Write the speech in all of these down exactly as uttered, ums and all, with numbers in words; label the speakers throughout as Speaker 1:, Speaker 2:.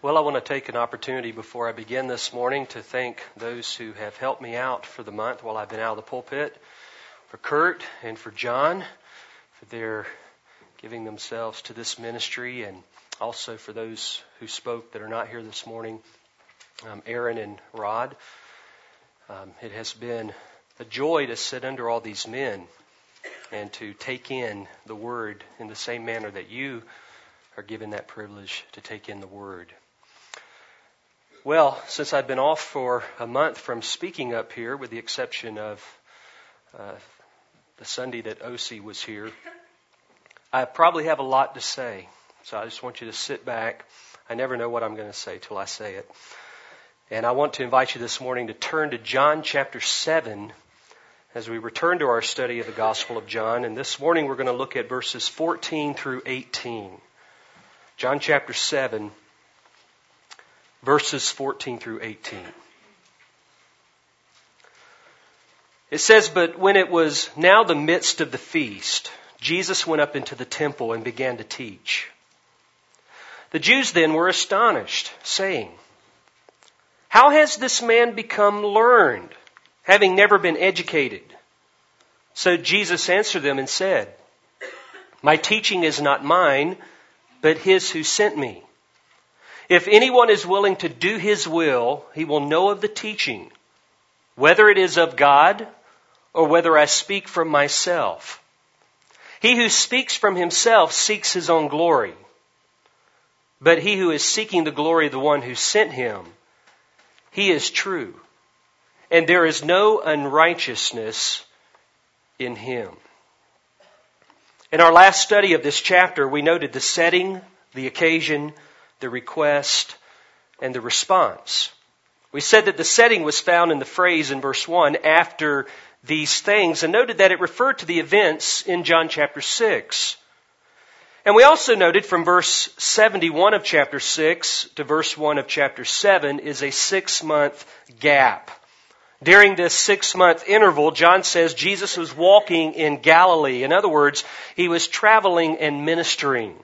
Speaker 1: Well, I want to take an opportunity before I begin this morning to thank those who have helped me out for the month while I've been out of the pulpit, for Kurt and for John, for their giving themselves to this ministry, and also for those who spoke that are not here this morning, um, Aaron and Rod. Um, it has been a joy to sit under all these men and to take in the Word in the same manner that you are given that privilege to take in the Word. Well, since I've been off for a month from speaking up here, with the exception of uh, the Sunday that O C was here, I probably have a lot to say. So I just want you to sit back. I never know what I'm going to say till I say it. And I want to invite you this morning to turn to John chapter seven as we return to our study of the Gospel of John. And this morning we're going to look at verses fourteen through eighteen. John chapter seven, verses fourteen through eighteen. It says, "But when it was now the midst of the feast, Jesus went up into the temple and began to teach. The Jews then were astonished, saying, 'How has this man become learned, having never been educated?' So Jesus answered them and said, 'My teaching is not mine, but His who sent me. If anyone is willing to do His will, he will know of the teaching, whether it is of God or whether I speak from myself. He who speaks from himself seeks his own glory. But he who is seeking the glory of the one who sent him, he is true, and there is no unrighteousness in him.'" In our last study of this chapter, we noted the setting, the occasion, the request, and the response. We said that the setting was found in the phrase in verse one, "after these things," and noted that it referred to the events in John chapter six. And we also noted from verse seventy-one of chapter six to verse one of chapter seven is a six-month gap. During this six-month interval, John says Jesus was walking in Galilee. In other words, He was traveling and ministering.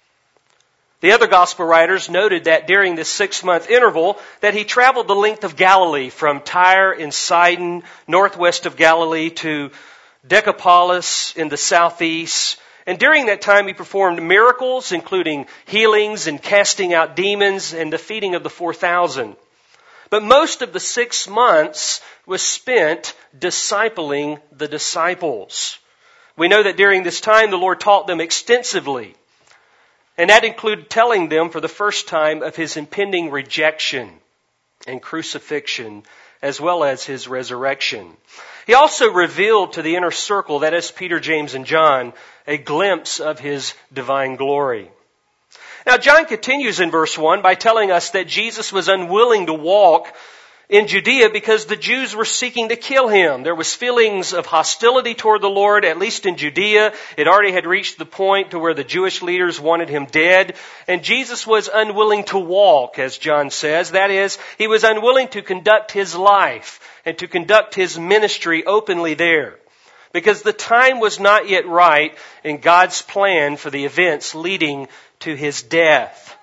Speaker 1: The other gospel writers noted that during this six-month interval that He traveled the length of Galilee, from Tyre and Sidon, northwest of Galilee, to Decapolis in the southeast. And during that time He performed miracles, including healings and casting out demons and the feeding of the four thousand. But most of the six months was spent discipling the disciples. We know that during this time the Lord taught them extensively. And that included telling them for the first time of His impending rejection and crucifixion, as well as His resurrection. He also revealed to the inner circle, that is Peter, James, and John, a glimpse of His divine glory. Now, John continues in verse one by telling us that Jesus was unwilling to walk in Judea because the Jews were seeking to kill Him. There was feelings of hostility toward the Lord, at least in Judea. It already had reached the point to where the Jewish leaders wanted Him dead. And Jesus was unwilling to walk, as John says. That is, He was unwilling to conduct His life and to conduct His ministry openly there, because the time was not yet right in God's plan for the events leading to His death.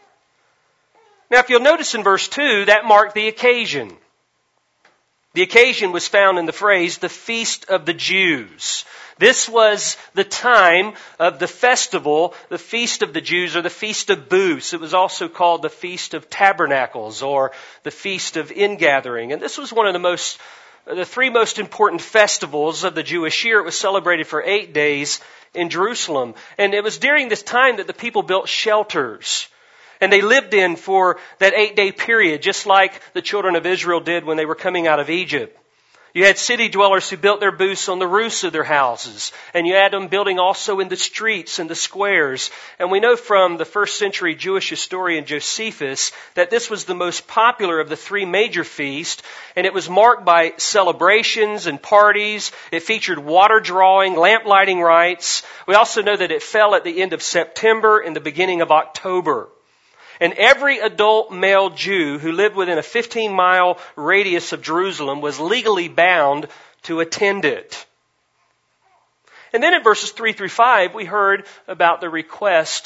Speaker 1: Now, if you'll notice in verse two, that marked the occasion. The occasion was found in the phrase, "the feast of the Jews." This was the time of the festival, the feast of the Jews, or the feast of booths. It was also called the Feast of Tabernacles, or the Feast of Ingathering. And this was one of the most, the three most important festivals of the Jewish year. It was celebrated for eight days in Jerusalem. And it was during this time that the people built shelters. And they lived in for that eight-day period, just like the children of Israel did when they were coming out of Egypt. You had city dwellers who built their booths on the roofs of their houses. And you had them building also in the streets and the squares. And we know from the first century Jewish historian Josephus that this was the most popular of the three major feasts. And it was marked by celebrations and parties. It featured water drawing, lamp lighting rites. We also know that it fell at the end of September and the beginning of October. And every adult male Jew who lived within a fifteen-mile radius of Jerusalem was legally bound to attend it. And then in verses three through five, we heard about the request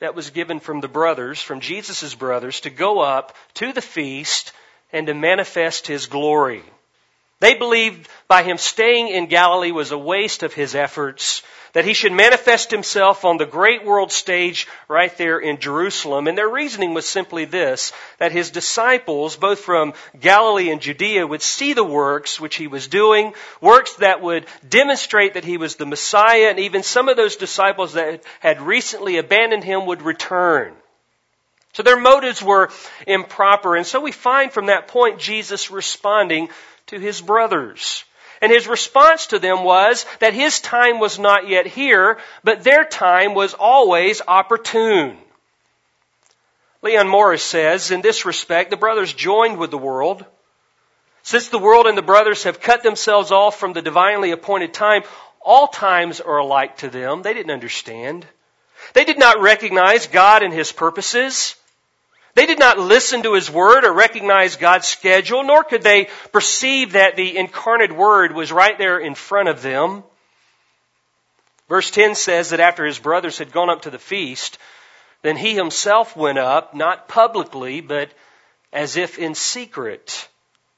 Speaker 1: that was given from the brothers, from Jesus' brothers, to go up to the feast and to manifest His glory. They believed by Him staying in Galilee was a waste of His efforts, that He should manifest Himself on the great world stage right there in Jerusalem. And their reasoning was simply this, that His disciples, both from Galilee and Judea, would see the works which He was doing, works that would demonstrate that He was the Messiah, and even some of those disciples that had recently abandoned Him would return. So their motives were improper. And so we find from that point Jesus responding to His brothers. And His response to them was that His time was not yet here, but their time was always opportune. Leon Morris says, in this respect, the brothers joined with the world. Since the world and the brothers have cut themselves off from the divinely appointed time, all times are alike to them. They didn't understand. They did not recognize God and His purposes. They did not listen to His Word or recognize God's schedule, nor could they perceive that the incarnate Word was right there in front of them. Verse ten says that after His brothers had gone up to the feast, then He Himself went up, not publicly, but as if in secret.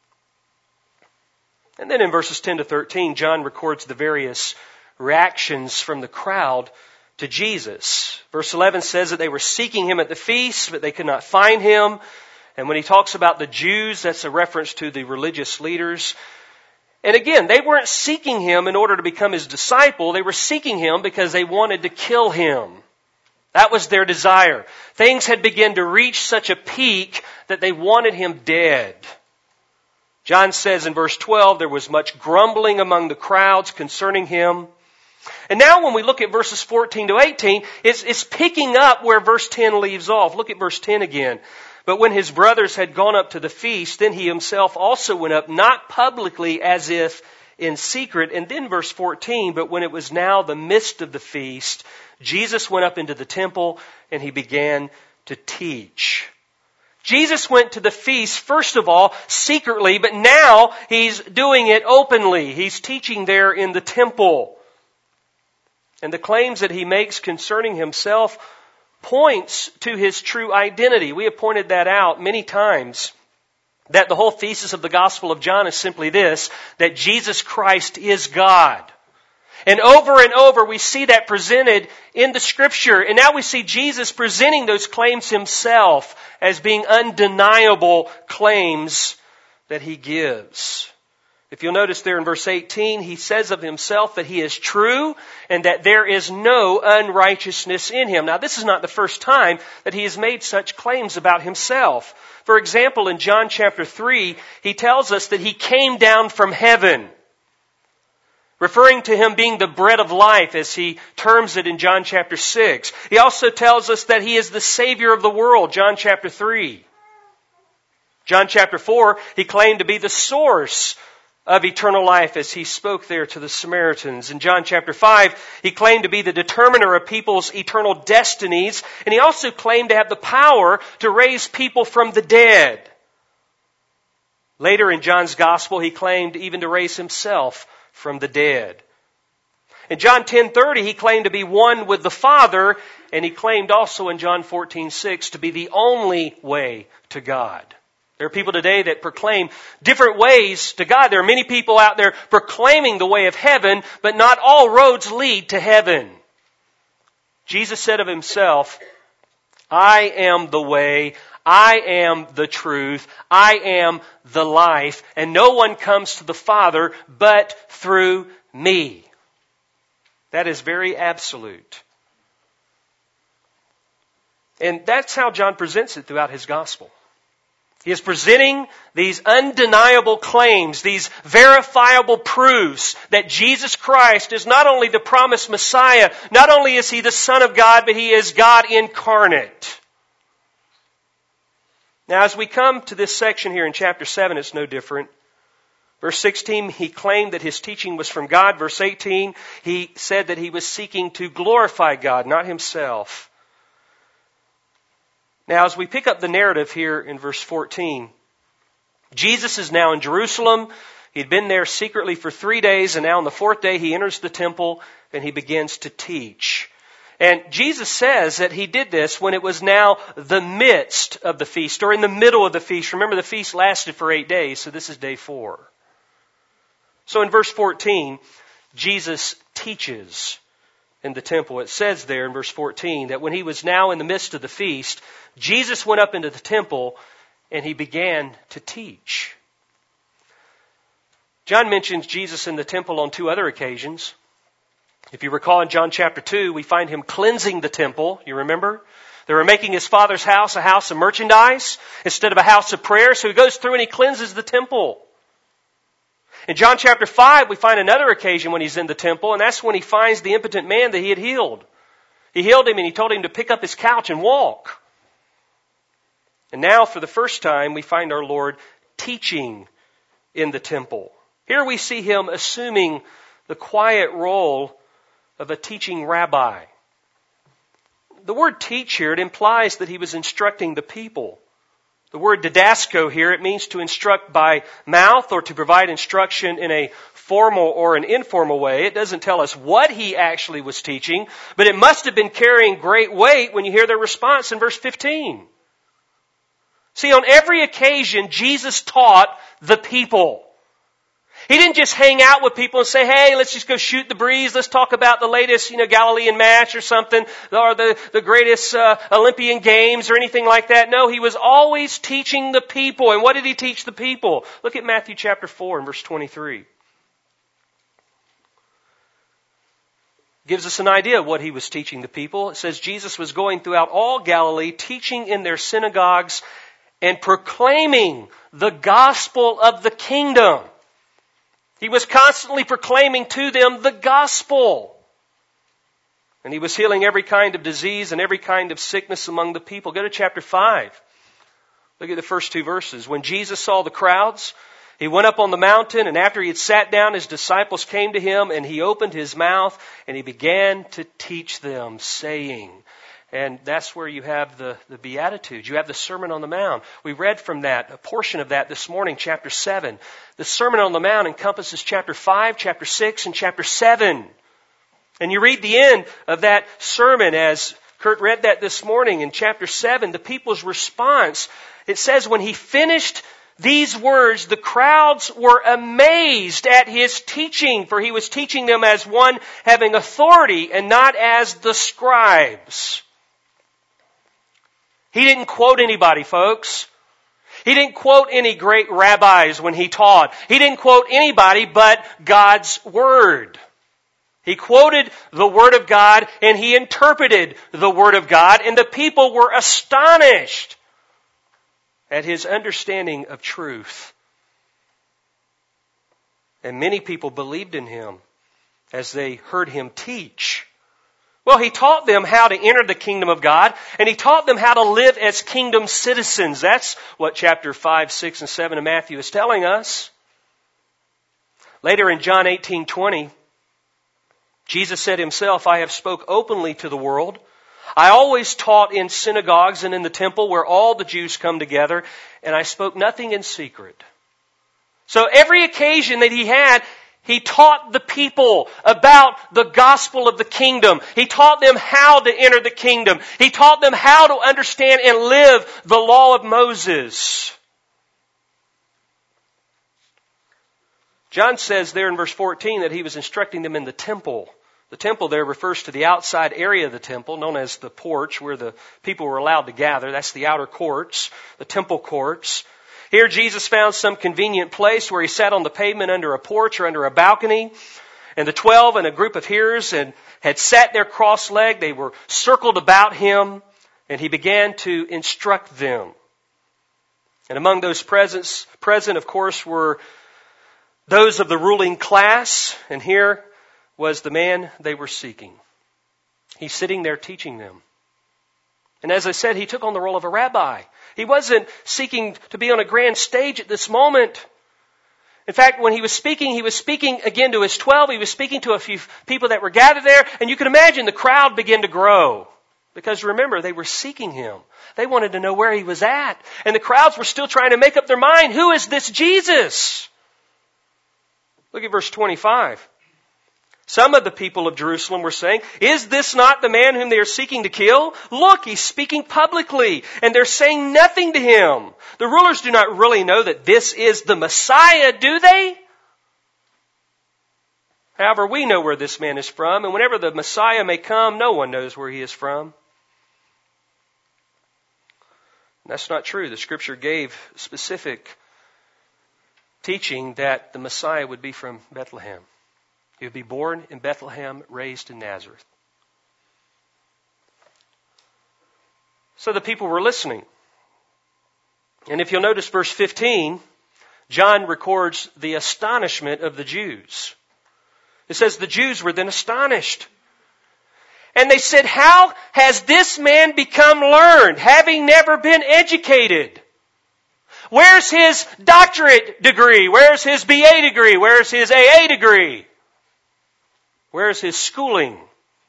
Speaker 1: And then in verses ten to thirteen, John records the various reactions from the crowd to Jesus. Verse eleven says that they were seeking Him at the feast, but they could not find Him. And when he talks about the Jews, that's a reference to the religious leaders. And again, they weren't seeking Him in order to become His disciple. They were seeking Him because they wanted to kill Him. That was their desire. Things had begun to reach such a peak that they wanted Him dead. John says in verse twelve, there was much grumbling among the crowds concerning Him. And now when we look at verses fourteen to eighteen, it's, it's picking up where verse ten leaves off. Look at verse ten again. But when His brothers had gone up to the feast, then He Himself also went up, not publicly as if in secret. And then verse fourteen, but when it was now the midst of the feast, Jesus went up into the temple and He began to teach. Jesus went to the feast, first of all, secretly, but now He's doing it openly. He's teaching there in the temple. And the claims that He makes concerning Himself points to His true identity. We have pointed that out many times, that the whole thesis of the Gospel of John is simply this, that Jesus Christ is God. And over and over we see that presented in the Scripture. And now we see Jesus presenting those claims Himself as being undeniable claims that He gives. If you'll notice there in verse eighteen, He says of Himself that He is true and that there is no unrighteousness in Him. Now, this is not the first time that He has made such claims about Himself. For example, in John chapter three, He tells us that He came down from heaven, referring to Him being the bread of life, as He terms it in John chapter six. He also tells us that He is the Savior of the world, John chapter three. John chapter four, He claimed to be the source of eternal life as He spoke there to the Samaritans. In John chapter five, He claimed to be the determiner of people's eternal destinies, and He also claimed to have the power to raise people from the dead. Later in John's Gospel, He claimed even to raise Himself from the dead. In John ten thirty, He claimed to be one with the Father, and He claimed also in John fourteen six to be the only way to God. There are people today that proclaim different ways to God. There are many people out there proclaiming the way of heaven, but not all roads lead to heaven. Jesus said of Himself, I am the way, I am the truth, I am the life, and no one comes to the Father but through me. That is very absolute. And that's how John presents it throughout his gospel. He is presenting these undeniable claims, these verifiable proofs that Jesus Christ is not only the promised Messiah, not only is He the Son of God, but He is God incarnate. Now, as we come to this section here in chapter seven, it's no different. Verse sixteen, He claimed that His teaching was from God. Verse eighteen, He said that He was seeking to glorify God, not Himself. Now, as we pick up the narrative here in verse fourteen, Jesus is now in Jerusalem. He'd been there secretly for three days, and now on the fourth day He enters the temple and He begins to teach. And Jesus says that he did this when it was now the midst of the feast, or in the middle of the feast. Remember, the feast lasted for eight days, so this is day four. So in verse fourteen, Jesus teaches in the temple. It says there in verse fourteen that when he was now in the midst of the feast, Jesus went up into the temple and he began to teach. John mentions Jesus in the temple on two other occasions. If you recall in John chapter two, we find him cleansing the temple. You remember? They were making his Father's house a house of merchandise instead of a house of prayer. So he goes through and he cleanses the temple. In John chapter five, we find another occasion when he's in the temple, and that's when he finds the impotent man that he had healed. He healed him and he told him to pick up his couch and walk. And now, for the first time, we find our Lord teaching in the temple. Here we see him assuming the quiet role of a teaching rabbi. The word teach here, it implies that he was instructing the people. The word didasko here, it means to instruct by mouth or to provide instruction in a formal or an informal way. It doesn't tell us what he actually was teaching, but it must have been carrying great weight when you hear their response in verse fifteen. See, on every occasion, Jesus taught the people. He didn't just hang out with people and say, hey, let's just go shoot the breeze. Let's talk about the latest, you know, Galilean match or something, or the, the greatest uh, Olympian games or anything like that. No, he was always teaching the people. And what did he teach the people? Look at Matthew chapter four and verse twenty-three. Gives us an idea of what he was teaching the people. It says Jesus was going throughout all Galilee, teaching in their synagogues and proclaiming the gospel of the kingdom. He was constantly proclaiming to them the gospel. And he was healing every kind of disease and every kind of sickness among the people. Go to chapter five. Look at the first two verses. When Jesus saw the crowds, he went up on the mountain, and after he had sat down, his disciples came to him, and he opened his mouth, and he began to teach them, saying... And that's where you have the, the Beatitudes. You have the Sermon on the Mount. We read from that, a portion of that this morning, chapter seven. The Sermon on the Mount encompasses chapter five, chapter six, and chapter seven. And you read the end of that sermon as Kurt read that this morning in chapter seven, the people's response. It says when he finished these words, the crowds were amazed at his teaching, for he was teaching them as one having authority and not as the scribes. He didn't quote anybody, folks. He didn't quote any great rabbis when he taught. He didn't quote anybody but God's Word. He quoted the Word of God and he interpreted the Word of God, and the people were astonished at his understanding of truth. And many people believed in him as they heard him teach. Well, he taught them how to enter the kingdom of God, and he taught them how to live as kingdom citizens. That's what chapter five, six, and seven of Matthew is telling us. Later in John eighteen twenty, Jesus said himself, I have spoke openly to the world. I always taught in synagogues and in the temple where all the Jews come together, and I spoke nothing in secret. So every occasion that he had, he taught the people about the gospel of the kingdom. He taught them how to enter the kingdom. He taught them how to understand and live the law of Moses. John says there in verse fourteen that he was instructing them in the temple. The temple there refers to the outside area of the temple, known as the porch, where the people were allowed to gather. That's the outer courts, the temple courts. Here Jesus found some convenient place where he sat on the pavement under a porch or under a balcony. And the twelve and a group of hearers and had sat there cross-legged. They were circled about him, and he began to instruct them. And among those presents, present, of course, were those of the ruling class. And here was the man they were seeking. He's sitting there teaching them. And as I said, he took on the role of a rabbi. He wasn't seeking to be on a grand stage at this moment. In fact, when he was speaking, he was speaking again to his twelve. He was speaking to a few people that were gathered there. And you can imagine the crowd began to grow. Because remember, they were seeking him. They wanted to know where he was at. And the crowds were still trying to make up their mind. Who is this Jesus? Look at verse twenty-five. Some of the people of Jerusalem were saying, "Is this not the man whom they are seeking to kill? Look, he's speaking publicly, and they're saying nothing to him." The rulers do not really know that this is the Messiah, do they? However, we know where this man is from, and whenever the Messiah may come, no one knows where he is from. And that's not true. The Scripture gave specific teaching that the Messiah would be from Bethlehem. He would be born in Bethlehem, raised in Nazareth. So the people were listening. And if you'll notice verse fifteen, John records the astonishment of the Jews. It says the Jews were then astonished. And they said, "How has this man become learned, having never been educated? Where's his doctorate degree? Where's his B A degree? Where's his A A degree? Where's his schooling?"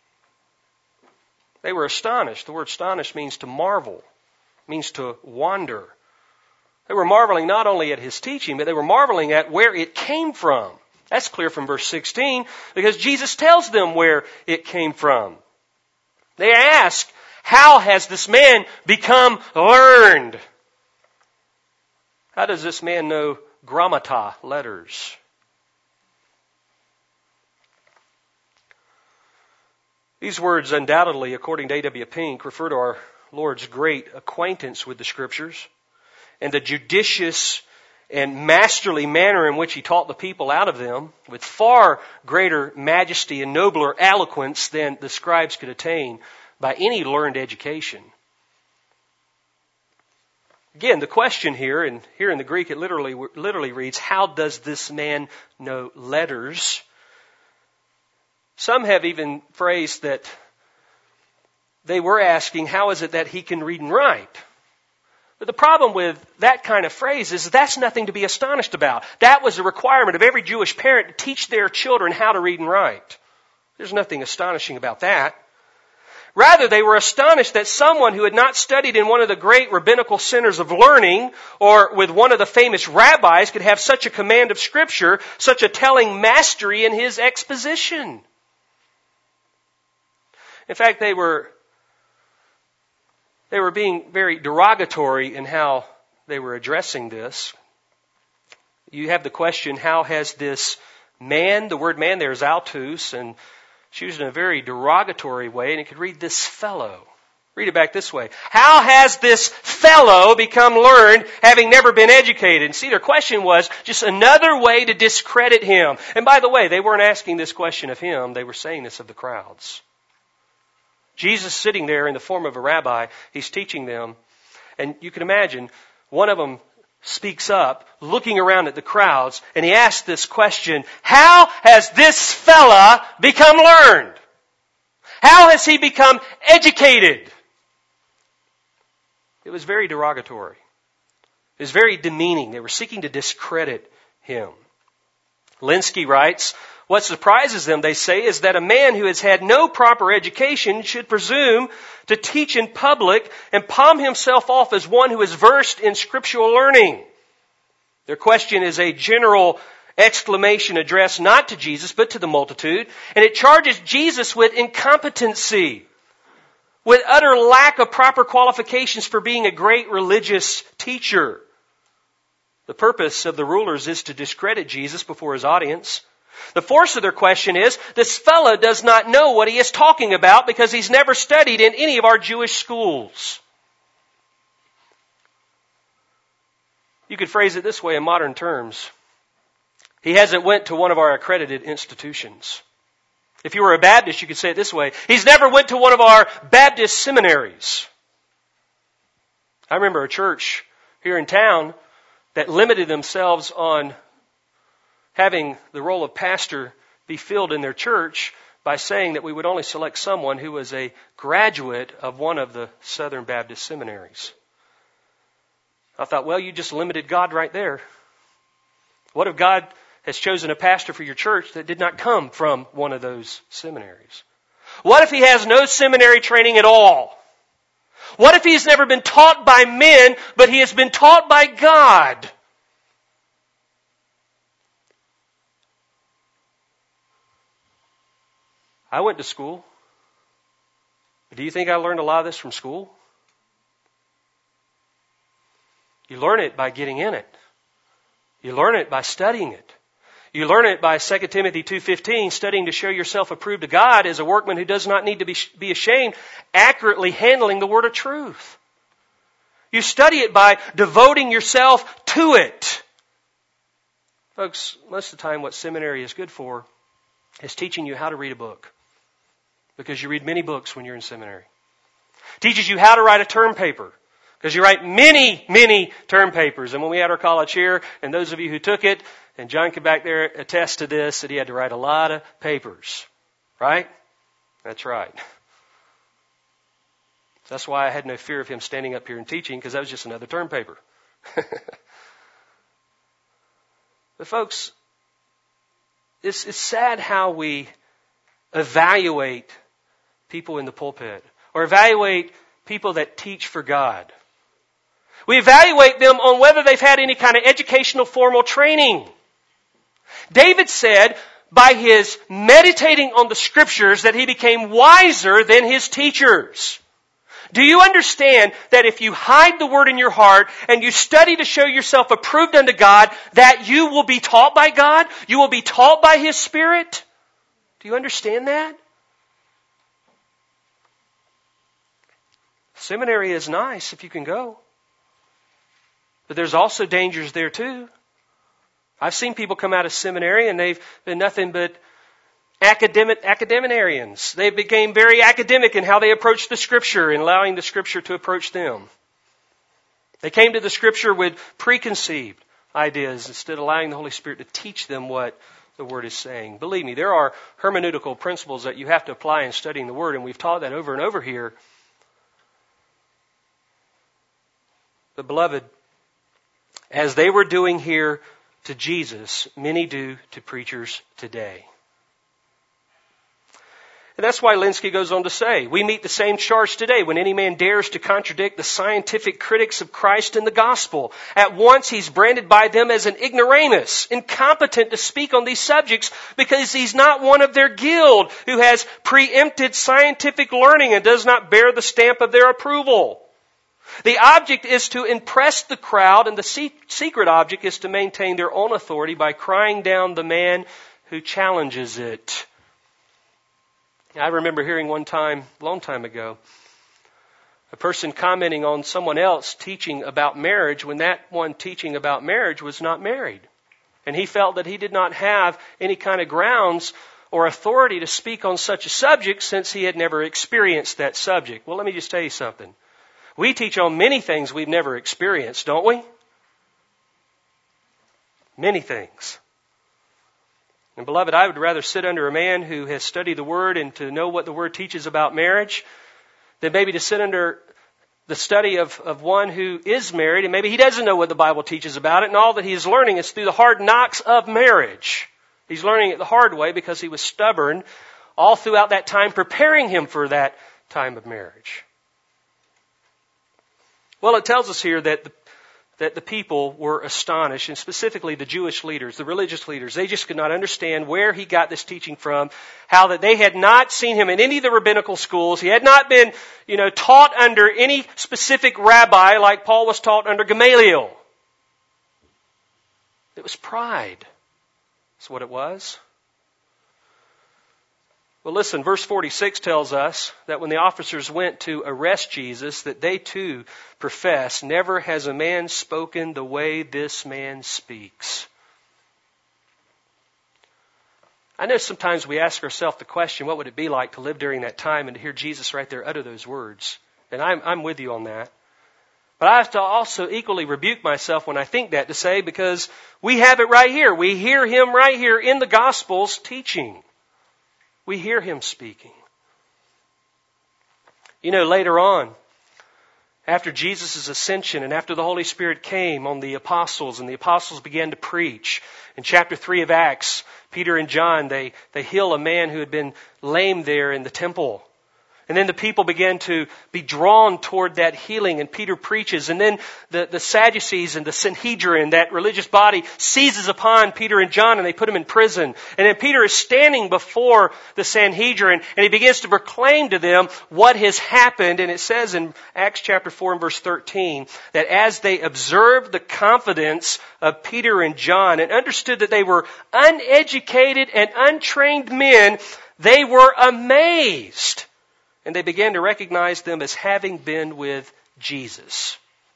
Speaker 1: They were astonished. The word astonished means to marvel, means to wonder. They were marveling not only at his teaching, but they were marveling at where it came from. That's clear from verse sixteen, because Jesus tells them where it came from. They ask, "How has this man become learned?" How does this man know grammata, letters? These words undoubtedly, according to A W Pink, refer to our Lord's great acquaintance with the Scriptures and the judicious and masterly manner in which he taught the people out of them with far greater majesty and nobler eloquence than the scribes could attain by any learned education. Again, the question here, and here in the Greek it literally, literally reads, "How does this man know letters?" Some have even phrased that they were asking, how is it that he can read and write? But the problem with that kind of phrase is that's nothing to be astonished about. That was a requirement of every Jewish parent to teach their children how to read and write. There's nothing astonishing about that. Rather, they were astonished that someone who had not studied in one of the great rabbinical centers of learning or with one of the famous rabbis could have such a command of Scripture, such a telling mastery in his exposition. In fact, they were they were being very derogatory in how they were addressing this. You have the question, how has this man, the word man there is autos, and it's used in a very derogatory way, and you could read this fellow. Read it back this way. How has this fellow become learned, having never been educated? And see, their question was just another way to discredit him. And by the way, they weren't asking this question of him. They were saying this of the crowds. Jesus sitting there in the form of a rabbi, he's teaching them. And you can imagine, one of them speaks up, looking around at the crowds, and he asks this question, how has this fella become learned? How has he become educated? It was very derogatory. It was very demeaning. They were seeking to discredit him. Linsky writes, what surprises them, they say, is that a man who has had no proper education should presume to teach in public and palm himself off as one who is versed in scriptural learning. Their question is a general exclamation addressed not to Jesus, but to the multitude, and it charges Jesus with incompetency, with utter lack of proper qualifications for being a great religious teacher. The purpose of the rulers is to discredit Jesus before his audience. The force of their question is, this fellow does not know what he is talking about because he's never studied in any of our Jewish schools. You could phrase it this way in modern terms. He hasn't went to one of our accredited institutions. If you were a Baptist, you could say it this way. He's never went to one of our Baptist seminaries. I remember a church here in town that limited themselves on having the role of pastor be filled in their church by saying that we would only select someone who was a graduate of one of the Southern Baptist seminaries. I thought, well, you just limited God right there. What if God has chosen a pastor for your church that did not come from one of those seminaries? What if he has no seminary training at all? What if he's never been taught by men, but he has been taught by God? I went to school. Do you think I learned a lot of this from school? You learn it by getting in it. You learn it by studying it. You learn it by Second Timothy two fifteen, studying to show yourself approved to God as a workman who does not need to be, be ashamed, accurately handling the word of truth. You study it by devoting yourself to it. Folks, most of the time what seminary is good for is teaching you how to read a book. Because you read many books when you're in seminary. Teaches you how to write a term paper. Because you write many, many term papers. And when we had our college here, and those of you who took it, and John can back there attest to this, that he had to write a lot of papers. Right? That's right. That's why I had no fear of him standing up here and teaching, because that was just another term paper. But folks, it's, it's sad how we evaluate people in the pulpit, or evaluate people that teach for God. We evaluate them on whether they've had any kind of educational formal training. David said by his meditating on the Scriptures that he became wiser than his teachers. Do you understand that if you hide the Word in your heart and you study to show yourself approved unto God, that you will be taught by God? You will be taught by His Spirit? Do you understand that? Seminary is nice if you can go. But there's also dangers there too. I've seen people come out of seminary and they've been nothing but academic academarians. They became very academic in how they approach the Scripture and allowing the Scripture to approach them. They came to the Scripture with preconceived ideas instead of allowing the Holy Spirit to teach them what the Word is saying. Believe me, there are hermeneutical principles that you have to apply in studying the Word, and we've taught that over and over here. But beloved, as they were doing here to Jesus, many do to preachers today. And that's why Lenski goes on to say, we meet the same charge today when any man dares to contradict the scientific critics of Christ and the gospel. At once he's branded by them as an ignoramus, incompetent to speak on these subjects because he's not one of their guild who has preempted scientific learning and does not bear the stamp of their approval. The object is to impress the crowd, and the secret object is to maintain their own authority by crying down the man who challenges it. I remember hearing one time, a long time ago, a person commenting on someone else teaching about marriage when that one teaching about marriage was not married. And he felt that he did not have any kind of grounds or authority to speak on such a subject since he had never experienced that subject. Well, let me just tell you something. We teach on many things we've never experienced, don't we? Many things. And beloved, I would rather sit under a man who has studied the Word and to know what the Word teaches about marriage than maybe to sit under the study of, of one who is married and maybe he doesn't know what the Bible teaches about it, and all that he is learning is through the hard knocks of marriage. He's learning it the hard way because he was stubborn all throughout that time preparing him for that time of marriage. Well, it tells us here that the, that the people were astonished, and specifically the Jewish leaders, the religious leaders. They just could not understand where he got this teaching from, how that they had not seen him in any of the rabbinical schools. He had not been, you know, taught under any specific rabbi like Paul was taught under Gamaliel. It was pride. That's what it was. Well, listen, verse forty-six tells us that when the officers went to arrest Jesus, that they too profess, never has a man spoken the way this man speaks. I know sometimes we ask ourselves the question, what would it be like to live during that time and to hear Jesus right there utter those words? And I'm, I'm with you on that. But I have to also equally rebuke myself when I think that to say, because we have it right here. We hear him right here in the Gospels teaching. We hear him speaking. You know, later on, after Jesus' ascension and after the Holy Spirit came on the apostles and the apostles began to preach, in chapter three of Acts, Peter and John, they, they heal a man who had been lame there in the temple. And then the people began to be drawn toward that healing, and Peter preaches. And then the, the Sadducees and the Sanhedrin, that religious body, seizes upon Peter and John, and they put them in prison. And then Peter is standing before the Sanhedrin, and he begins to proclaim to them what has happened. And it says in Acts chapter four and verse thirteen, that as they observed the confidence of Peter and John, and understood that they were uneducated and untrained men, they were amazed. And they began to recognize them as having been with Jesus.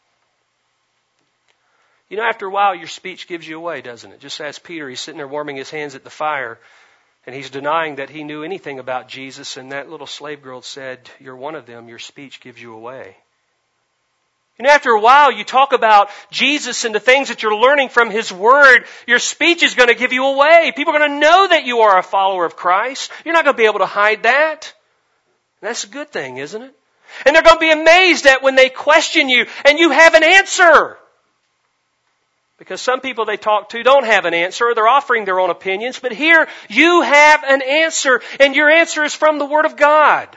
Speaker 1: You know, after a while, your speech gives you away, doesn't it? Just as Peter, he's sitting there warming his hands at the fire, and he's denying that he knew anything about Jesus, and that little slave girl said, "You're one of them, your speech gives you away." And after a while, you talk about Jesus and the things that you're learning from His Word, your speech is going to give you away. People are going to know that you are a follower of Christ. You're not going to be able to hide that. That's a good thing, isn't it? And they're going to be amazed at when they question you and you have an answer. Because some people they talk to don't have an answer, or they're offering their own opinions. But here, you have an answer, and your answer is from the Word of God.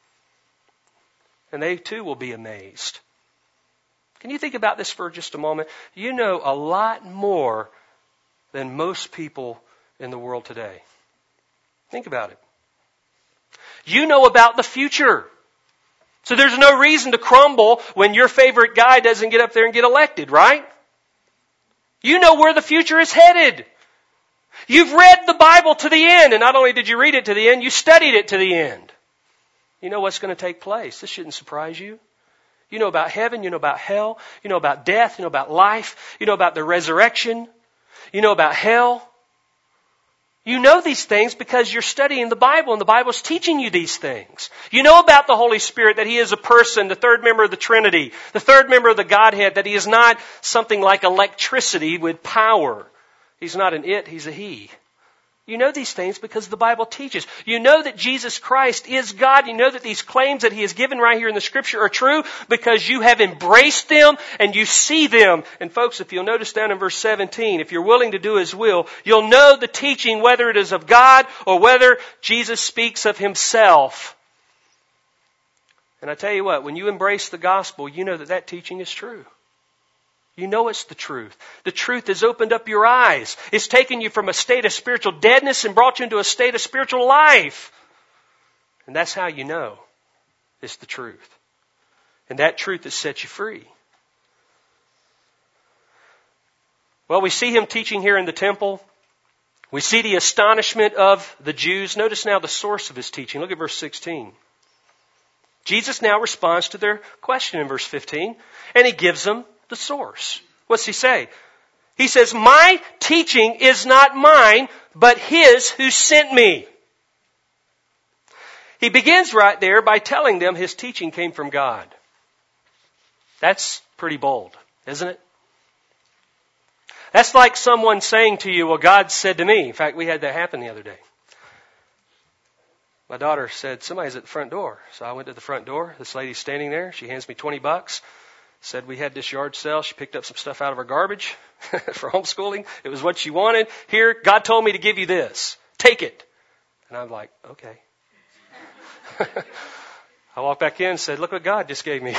Speaker 1: And they too will be amazed. Can you think about this for just a moment? You know a lot more than most people in the world today. Think about it. You know about the future. So there's no reason to crumble when your favorite guy doesn't get up there and get elected, right? You know where the future is headed. You've read the Bible to the end, and not only did you read it to the end, you studied it to the end. You know what's going to take place. This shouldn't surprise you. You know about heaven, you know about hell, you know about death, you know about life, you know about the resurrection, you know about hell. You know these things because you're studying the Bible, and the Bible's teaching you these things. You know about the Holy Spirit, that He is a person, the third member of the Trinity, the third member of the Godhead, that He is not something like electricity with power. He's not an it, He's a He. You know these things because the Bible teaches. You know that Jesus Christ is God. You know that these claims that He has given right here in the Scripture are true because you have embraced them and you see them. And folks, if you'll notice down in verse seventeen, if you're willing to do His will, you'll know the teaching, whether it is of God or whether Jesus speaks of Himself. And I tell you what, when you embrace the gospel, you know that that teaching is true. You know it's the truth. The truth has opened up your eyes. It's taken you from a state of spiritual deadness and brought you into a state of spiritual life. And that's how you know it's the truth. And that truth has set you free. Well, we see Him teaching here in the temple. We see the astonishment of the Jews. Notice now the source of His teaching. Look at verse sixteen. Jesus now responds to their question in verse fifteen, and He gives them the source. What's He say? He says, "My teaching is not mine, but His who sent me." He begins right there by telling them His teaching came from God. That's pretty bold, isn't it? That's like someone saying to you, "Well, God said to me." In fact, we had that happen the other day. My daughter said, "Somebody's at the front door." So I went to the front door. This lady's standing there. She hands me twenty bucks. Said we had this yard sale. She picked up some stuff out of her garbage for homeschooling. It was what she wanted. "Here, God told me to give you this. Take it." And I'm like, okay. I walked back in and said, "Look what God just gave me."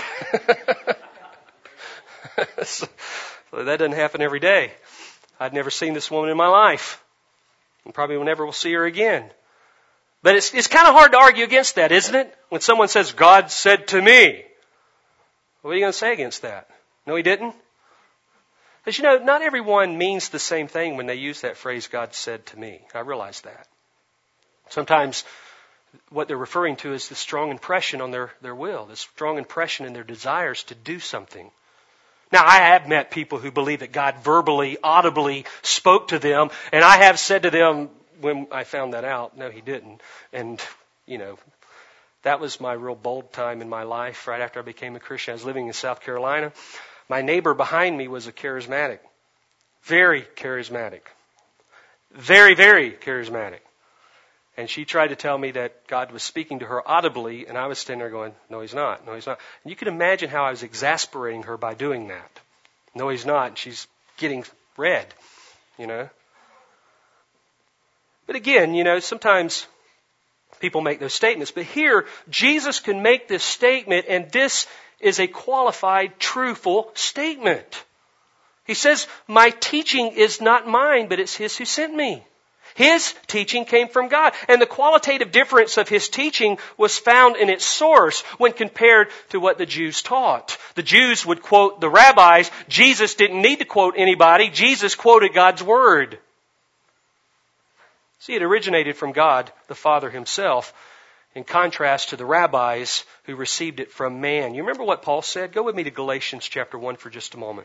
Speaker 1: so, so that doesn't happen every day. I'd never seen this woman in my life. And probably will never will see her again. But it's, it's kind of hard to argue against that, isn't it? When someone says, "God said to me." What are you going to say against that? No, He didn't? Because, you know, not everyone means the same thing when they use that phrase, "God said to me." I realize that. Sometimes what they're referring to is the strong impression on their, their will, the strong impression in their desires to do something. Now, I have met people who believe that God verbally, audibly spoke to them, and I have said to them when I found that out, no, He didn't. And, you know, that was my real bold time in my life right after I became a Christian. I was living in South Carolina. My neighbor behind me was a charismatic. Very charismatic. Very, very charismatic. And she tried to tell me that God was speaking to her audibly, and I was standing there going, "No, He's not. No, He's not." And you can imagine how I was exasperating her by doing that. "No, He's not." And she's getting red, you know. But again, you know, sometimes people make those statements. But here, Jesus can make this statement, and this is a qualified, truthful statement. He says, my teaching is not mine, but it's His who sent me. His teaching came from God. And the qualitative difference of His teaching was found in its source when compared to what the Jews taught. The Jews would quote the rabbis. Jesus didn't need to quote anybody. Jesus quoted God's Word. See, it originated from God, the Father Himself, in contrast to the rabbis who received it from man. You remember what Paul said? Go with me to Galatians chapter one for just a moment.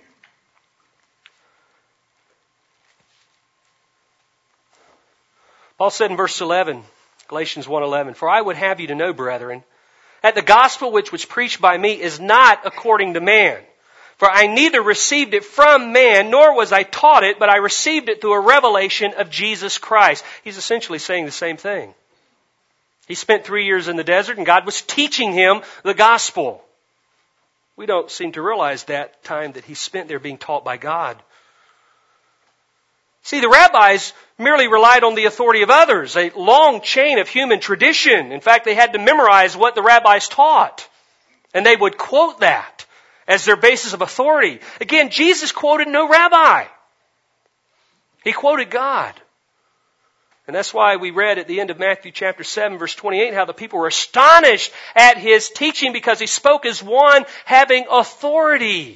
Speaker 1: Paul said in verse eleven, Galatians one eleven, for I would have you to know, brethren, that the gospel which was preached by me is not according to man. For I neither received it from man, nor was I taught it, but I received it through a revelation of Jesus Christ. He's essentially saying the same thing. He spent three years in the desert, and God was teaching him the gospel. We don't seem to realize that time that he spent there being taught by God. See, the rabbis merely relied on the authority of others, a long chain of human tradition. In fact, they had to memorize what the rabbis taught. And they would quote that as their basis of authority. Again, Jesus quoted no rabbi. He quoted God. And that's why we read at the end of Matthew chapter seven, verse twenty-eight, how the people were astonished at His teaching because He spoke as one having authority.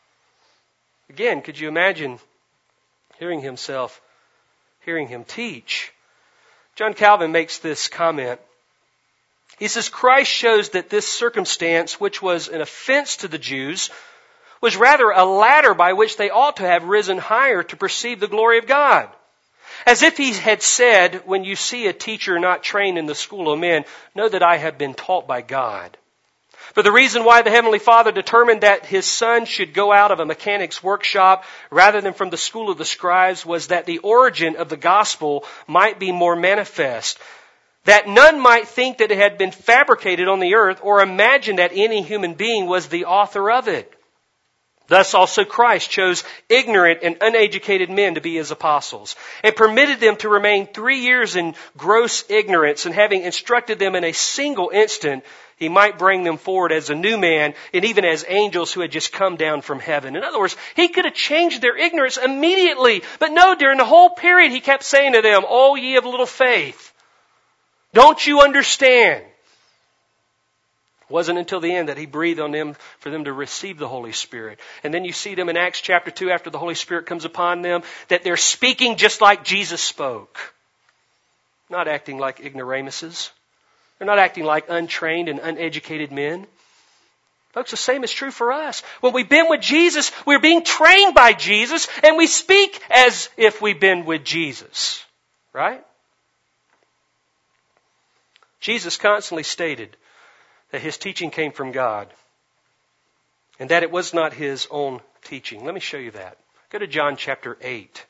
Speaker 1: Again, could you imagine hearing himself, hearing Him teach? John Calvin makes this comment. He says, Christ shows that this circumstance, which was an offense to the Jews, was rather a ladder by which they ought to have risen higher to perceive the glory of God. As if He had said, when you see a teacher not trained in the school of men, know that I have been taught by God. For the reason why the Heavenly Father determined that His Son should go out of a mechanic's workshop rather than from the school of the scribes was that the origin of the gospel might be more manifest, that none might think that it had been fabricated on the earth or imagine that any human being was the author of it. Thus also Christ chose ignorant and uneducated men to be His apostles, and permitted them to remain three years in gross ignorance, and having instructed them in a single instant, He might bring them forward as a new man, and even as angels who had just come down from heaven. In other words, He could have changed their ignorance immediately, but no, during the whole period He kept saying to them, "O ye of little faith, don't you understand?" It wasn't until the end that He breathed on them for them to receive the Holy Spirit. And then you see them in Acts chapter two, after the Holy Spirit comes upon them, that they're speaking just like Jesus spoke. Not acting like ignoramuses. They're not acting like untrained and uneducated men. Folks, the same is true for us. When we've been with Jesus, we're being trained by Jesus, and we speak as if we've been with Jesus. Right? Jesus constantly stated that His teaching came from God, and that it was not His own teaching. Let me show you that. Go to John chapter eight.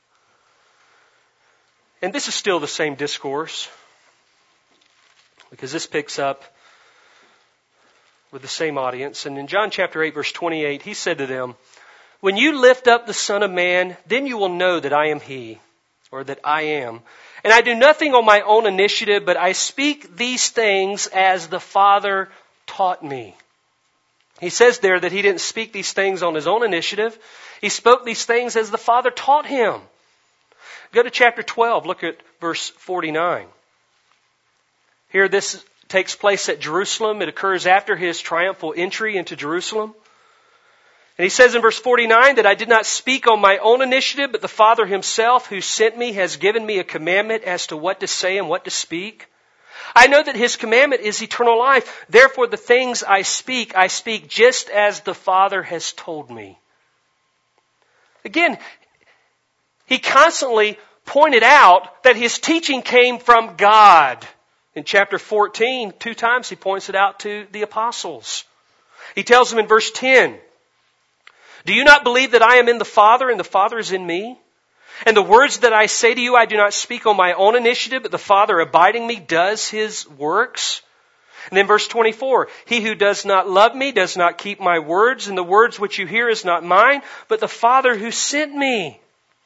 Speaker 1: And this is still the same discourse, because this picks up with the same audience. And in John chapter eight, verse twenty-eight, He said to them, "When you lift up the Son of Man, then you will know that I am He," or that I am. "And I do nothing on my own initiative, but I speak these things as the Father taught me." He says there that He didn't speak these things on His own initiative. He spoke these things as the Father taught Him. Go to chapter twelve, look at verse forty-nine. Here this takes place at Jerusalem. It occurs after His triumphal entry into Jerusalem. And He says in verse forty-nine that I did not speak on my own initiative, but the Father Himself who sent me has given me a commandment as to what to say and what to speak. I know that His commandment is eternal life. Therefore the things I speak, I speak just as the Father has told me. Again, He constantly pointed out that His teaching came from God. In chapter fourteen, two times He points it out to the apostles. He tells them in verse ten, "Do you not believe that I am in the Father and the Father is in me? And the words that I say to you, I do not speak on my own initiative, but the Father abiding me does His works." And then verse twenty-four, "He who does not love me does not keep my words, and the words which you hear is not mine, but the Father who sent me."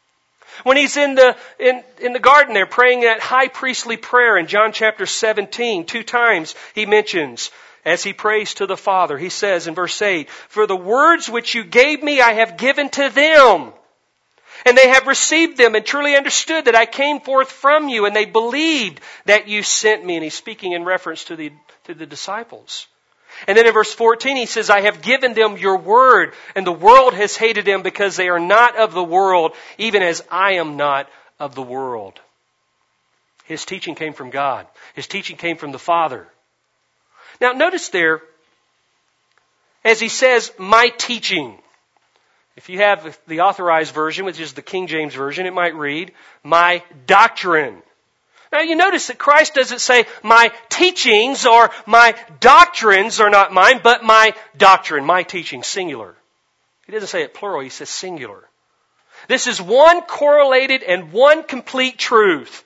Speaker 1: When he's in the, in, in the garden there praying that high priestly prayer in John chapter seventeen, two times he mentions, as he prays to the Father, he says in verse eight, "For the words which you gave me I have given to them. And they have received them and truly understood that I came forth from you, and they believed that you sent me." And he's speaking in reference to the, to the disciples. And then in verse fourteen he says, "I have given them your word, and the world has hated them because they are not of the world, even as I am not of the world." His teaching came from God. His teaching came from the Father. Now notice there, as he says, "my teaching." If you have the Authorized Version, which is the King James Version, it might read, "my doctrine." Now you notice that Christ doesn't say, "my teachings" or "my doctrines are not mine," but "my doctrine," my teaching, singular. He doesn't say it plural, he says singular. This is one correlated and one complete truth.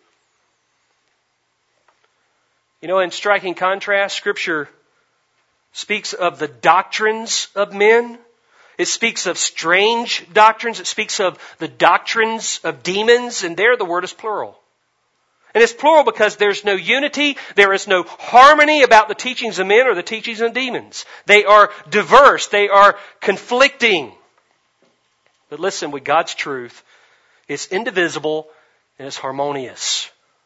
Speaker 1: You know, in striking contrast, Scripture speaks of the doctrines of men. It speaks of strange doctrines. It speaks of the doctrines of demons. And there the word is plural. And it's plural because there's no unity. There is no harmony about the teachings of men or the teachings of demons. They are diverse. They are conflicting. But listen, with God's truth, it's indivisible and it's harmonious.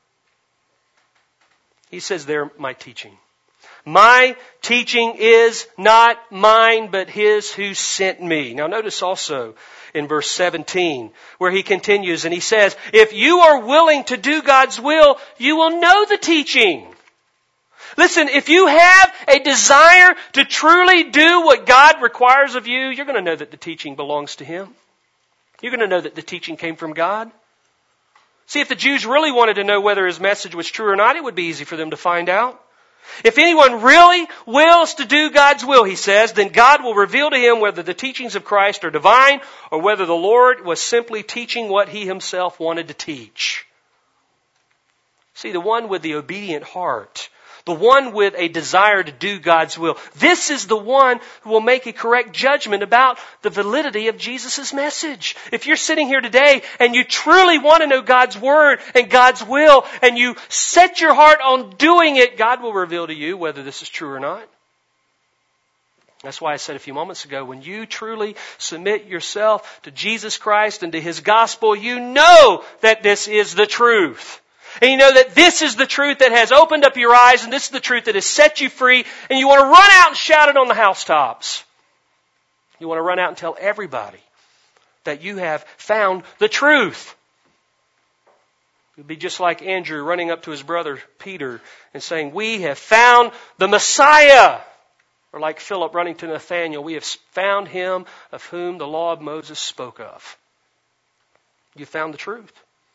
Speaker 1: He says there, "my teaching." My teaching is not mine, but His who sent me. Now notice also in verse seventeen, where he continues and he says, "If you are willing to do God's will, you will know the teaching." Listen, if you have a desire to truly do what God requires of you, you're going to know that the teaching belongs to Him. You're going to know that the teaching came from God. See, if the Jews really wanted to know whether His message was true or not, it would be easy for them to find out. If anyone really wills to do God's will, he says, then God will reveal to him whether the teachings of Christ are divine or whether the Lord was simply teaching what He Himself wanted to teach. See, the one with the obedient heart, the one with a desire to do God's will, this is the one who will make a correct judgment about the validity of Jesus' message. If you're sitting here today and you truly want to know God's Word and God's will, and you set your heart on doing it, God will reveal to you whether this is true or not. That's why I said a few moments ago, when you truly submit yourself to Jesus Christ and to His gospel, you know that this is the truth. And you know that this is the truth that has opened up your eyes, and this is the truth that has set you free, and you want to run out and shout it on the housetops. You want to run out and tell everybody that you have found the truth. It would be just like Andrew running up to his brother Peter and saying, "We have found the Messiah." Or like Philip running to Nathanael, "We have found Him of whom the law of Moses spoke of." You found the truth.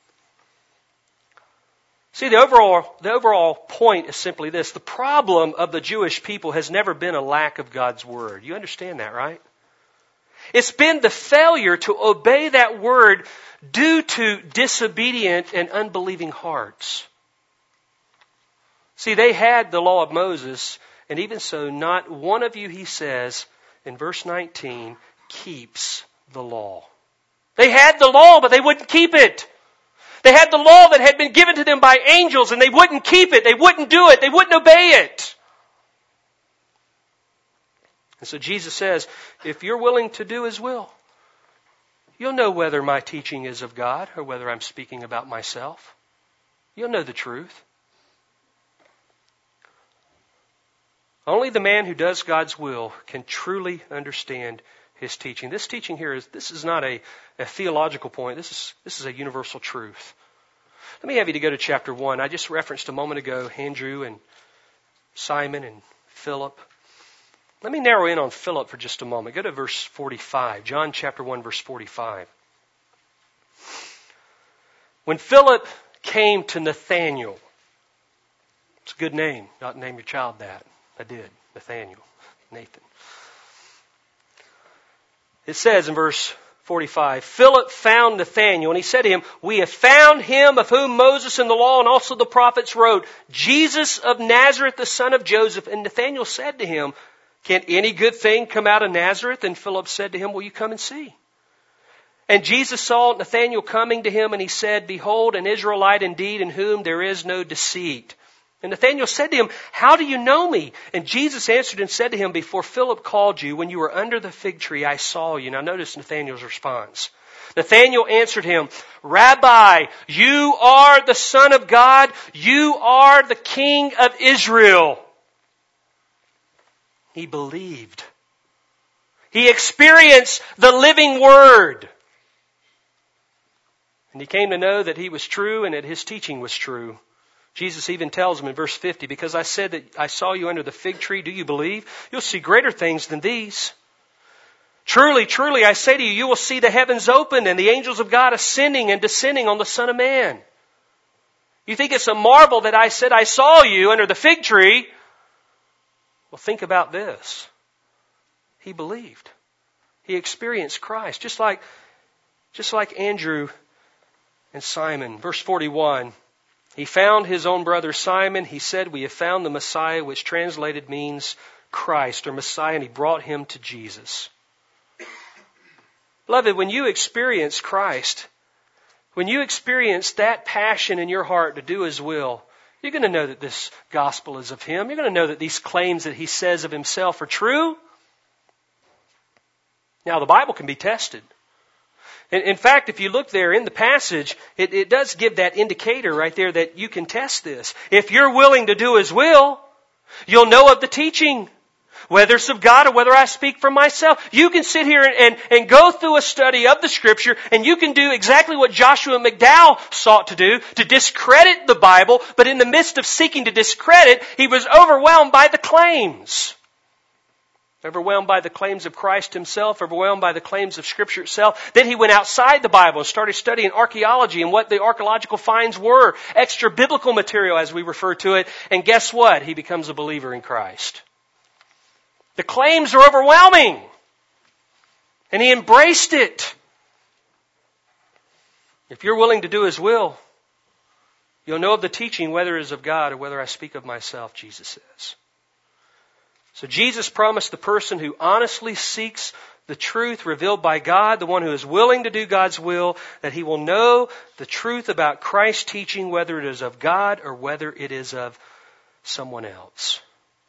Speaker 1: See, the overall, the overall point is simply this. The problem of the Jewish people has never been a lack of God's Word. You understand that, right? It's been the failure to obey that Word due to disobedient and unbelieving hearts. See, they had the law of Moses, and even so, not one of you, he says in verse nineteen, keeps the law. They had the law, but they wouldn't keep it. They had the law that had been given to them by angels, and they wouldn't keep it. They wouldn't do it. They wouldn't obey it. And so Jesus says, if you're willing to do His will, you'll know whether my teaching is of God or whether I'm speaking about myself. You'll know the truth. Only the man who does God's will can truly understand His teaching. This teaching here is, this is not a, a theological point. This is, this is a universal truth. Let me have you to go to chapter one. I just referenced a moment ago Andrew and Simon and Philip. Let me narrow in on Philip for just a moment. Go to verse forty-five. John chapter one, verse forty-five. When Philip came to Nathanael, it's a good name. Not name your child that. I did. Nathanael. Nathan. It says in verse forty-five, Philip found Nathanael, and he said to him, "We have found him of whom Moses in the law and also the prophets wrote, Jesus of Nazareth, the son of Joseph." And Nathanael said to him, "Can any good thing come out of Nazareth?" And Philip said to him, "Will you come and see?" And Jesus saw Nathanael coming to him, and he said, Behold, an Israelite indeed, in whom there is no deceit. And Nathanael said to him, How do you know me? And Jesus answered and said to him, Before Philip called you, when you were under the fig tree, I saw you. Now notice Nathanael's response. Nathanael answered him, Rabbi, you are the Son of God. You are the King of Israel. He believed. He experienced the living Word. And he came to know that He was true and that His teaching was true. Jesus even tells him in verse fifty, Because I said that I saw you under the fig tree, do you believe? You'll see greater things than these. Truly, truly, I say to you, you will see the heavens opened and the angels of God ascending and descending on the Son of Man. You think it's a marvel that I said I saw you under the fig tree? Well, think about this. He believed. He experienced Christ, just like, just like Andrew and Simon. Verse forty-one. He found his own brother Simon. He said, We have found the Messiah, which translated means Christ or Messiah, and he brought him to Jesus. Beloved, when you experience Christ, when you experience that passion in your heart to do His will, you're going to know that this gospel is of Him. You're going to know that these claims that He says of Himself are true. Now, the Bible can be tested. In, in fact, if you look there in the passage, it, it does give that indicator right there that you can test this. If you're willing to do His will, you'll know of the teaching. Whether it's of God or whether I speak from myself. You can sit here and, and, and go through a study of the Scripture, and you can do exactly what Joshua McDowell sought to do, to discredit the Bible, but in the midst of seeking to discredit, he was overwhelmed by the claims. Overwhelmed by the claims of Christ Himself, overwhelmed by the claims of Scripture itself. Then he went outside the Bible and started studying archaeology and what the archaeological finds were. Extra biblical material, as we refer to it. And guess what? He becomes a believer in Christ. The claims are overwhelming. And he embraced it. If you're willing to do His will, you'll know of the teaching whether it is of God or whether I speak of myself, Jesus says. So Jesus promised the person who honestly seeks the truth revealed by God, the one who is willing to do God's will, that he will know the truth about Christ's teaching, whether it is of God or whether it is of someone else.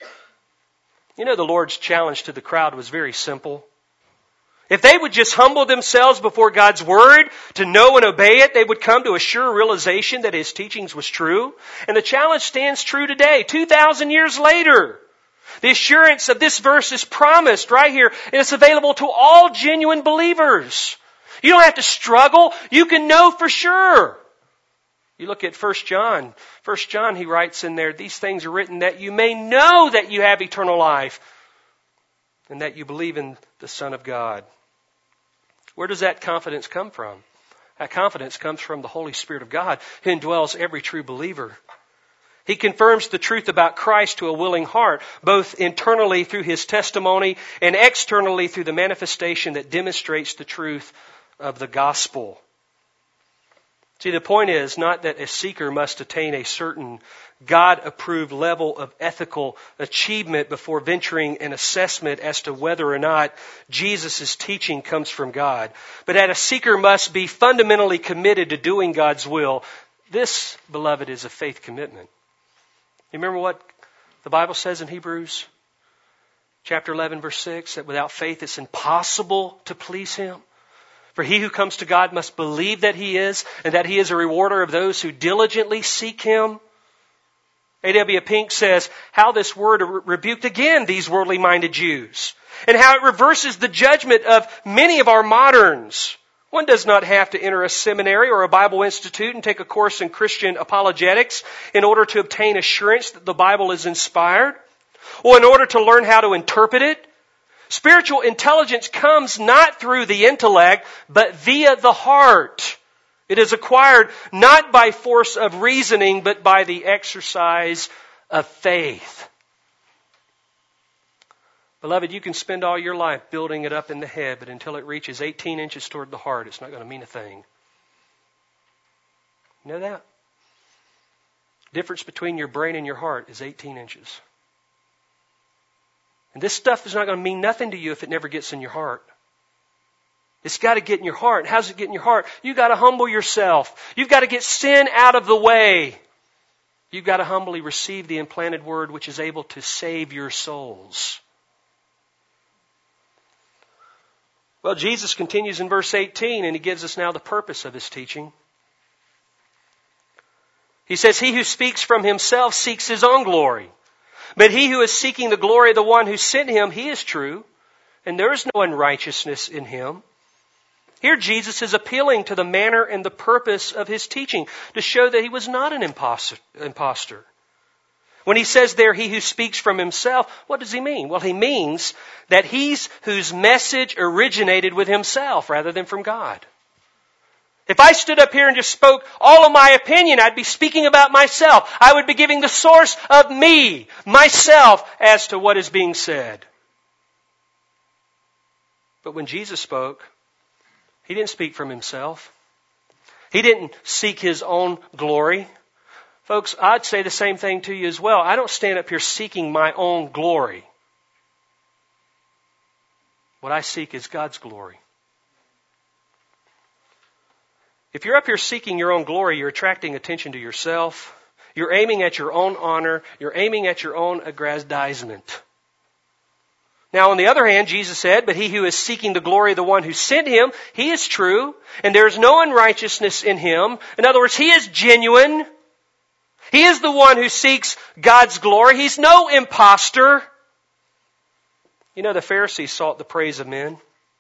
Speaker 1: You know, the Lord's challenge to the crowd was very simple. If they would just humble themselves before God's Word to know and obey it, they would come to a sure realization that His teachings was true. And the challenge stands true today, two thousand years later. The assurance of this verse is promised right here, and it's available to all genuine believers. You don't have to struggle. You can know for sure. You look at First John. First John, he writes in there, These things are written that you may know that you have eternal life and that you believe in the Son of God. Where does that confidence come from? That confidence comes from the Holy Spirit of God who indwells every true believer. He confirms the truth about Christ to a willing heart, both internally through His testimony and externally through the manifestation that demonstrates the truth of the gospel. See, the point is not that a seeker must attain a certain God-approved level of ethical achievement before venturing an assessment as to whether or not Jesus' teaching comes from God, but that a seeker must be fundamentally committed to doing God's will. This, beloved, is a faith commitment. You remember what the Bible says in Hebrews chapter eleven, verse six, that without faith it's impossible to please Him? For he who comes to God must believe that He is, and that He is a rewarder of those who diligently seek Him. A W Pink says how this word rebuked again these worldly minded Jews, and how it reverses the judgment of many of our moderns. One does not have to enter a seminary or a Bible institute and take a course in Christian apologetics in order to obtain assurance that the Bible is inspired, or in order to learn how to interpret it. Spiritual intelligence comes not through the intellect, but via the heart. It is acquired not by force of reasoning, but by the exercise of faith. Beloved, you can spend all your life building it up in the head, but until it reaches eighteen inches toward the heart, it's not going to mean a thing. You know that? The difference between your brain and your heart is eighteen inches. And this stuff is not going to mean nothing to you if it never gets in your heart. It's got to get in your heart. How's it get in your heart? You've got to humble yourself. You've got to get sin out of the way. You've got to humbly receive the implanted word which is able to save your souls. Well, Jesus continues in verse eighteen, and He gives us now the purpose of His teaching. He says, he who speaks from himself seeks his own glory. But he who is seeking the glory of the one who sent him, he is true, and there is no unrighteousness in him. Here Jesus is appealing to the manner and the purpose of his teaching to show that he was not an impostor. When he says there, he who speaks from himself, what does he mean? Well, he means that he's whose message originated with himself rather than from God. If I stood up here and just spoke all of my opinion, I'd be speaking about myself. I would be giving the source of me, myself, as to what is being said. But when Jesus spoke, He didn't speak from Himself. He didn't seek His own glory. Folks, I'd say the same thing to you as well. I don't stand up here seeking my own glory. What I seek is God's glory. If you're up here seeking your own glory, you're attracting attention to yourself. You're aiming at your own honor. You're aiming at your own aggrandizement. Now, on the other hand, Jesus said, but he who is seeking the glory of the one who sent him, he is true, and there is no unrighteousness in him. In other words, he is genuine. He is the one who seeks God's glory. He's no imposter. You know, the Pharisees sought the praise of men.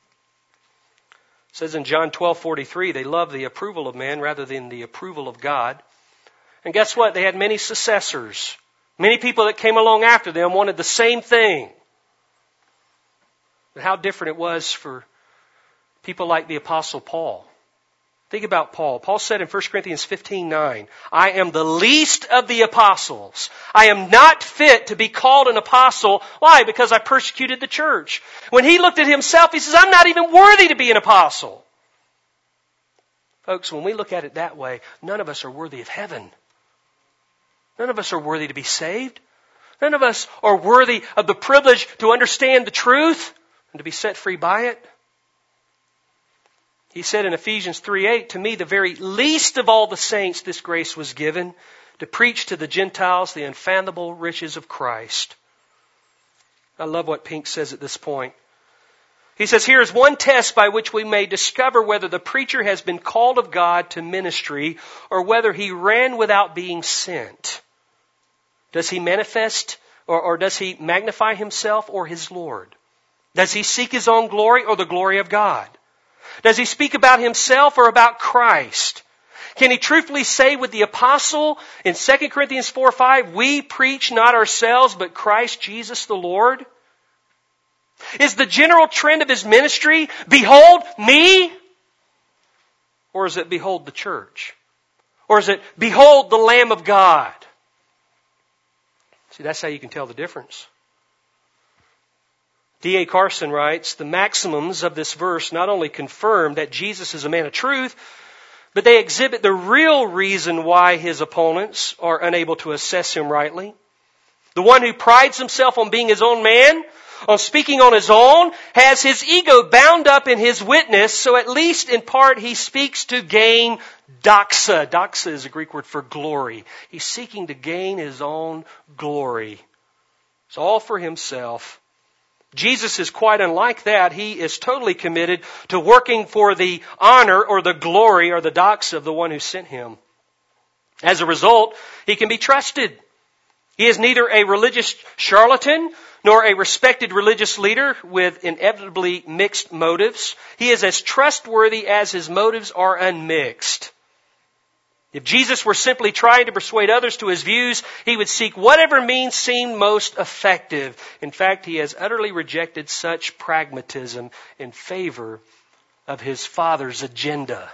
Speaker 1: It says in John twelve forty-three, they loved the approval of man rather than the approval of God. And guess what? They had many successors. Many people that came along after them wanted the same thing. But how different it was for people like the Apostle Paul. Think about Paul. Paul said in First Corinthians fifteen nine, I am the least of the apostles. I am not fit to be called an apostle. Why? Because I persecuted the church. When he looked at himself, he says, I'm not even worthy to be an apostle. Folks, when we look at it that way, none of us are worthy of heaven. None of us are worthy to be saved. None of us are worthy of the privilege to understand the truth and to be set free by it. He said in Ephesians three eight, to me, the very least of all the saints, this grace was given to preach to the Gentiles the unfathomable riches of Christ. I love what Pink says at this point. He says, here is one test by which we may discover whether the preacher has been called of God to ministry or whether he ran without being sent. Does he manifest or, or does he magnify himself or his Lord? Does he seek his own glory or the glory of God? Does he speak about himself or about Christ? Can he truthfully say with the apostle in Second Corinthians four five, we preach not ourselves but Christ Jesus the Lord? Is the general trend of his ministry, behold me? Or is it behold the church? Or is it behold the Lamb of God? See, that's how you can tell the difference. D A Carson writes, the maxims of this verse not only confirm that Jesus is a man of truth, but they exhibit the real reason why his opponents are unable to assess him rightly. The one who prides himself on being his own man, on speaking on his own, has his ego bound up in his witness, so at least in part he speaks to gain doxa. Doxa is a Greek word for glory. He's seeking to gain his own glory. It's all for himself. Jesus is quite unlike that. He is totally committed to working for the honor or the glory or the doxa of the one who sent him. As a result, he can be trusted. He is neither a religious charlatan nor a respected religious leader with inevitably mixed motives. He is as trustworthy as his motives are unmixed. If Jesus were simply trying to persuade others to his views, he would seek whatever means seemed most effective. In fact, he has utterly rejected such pragmatism in favor of his Father's agenda.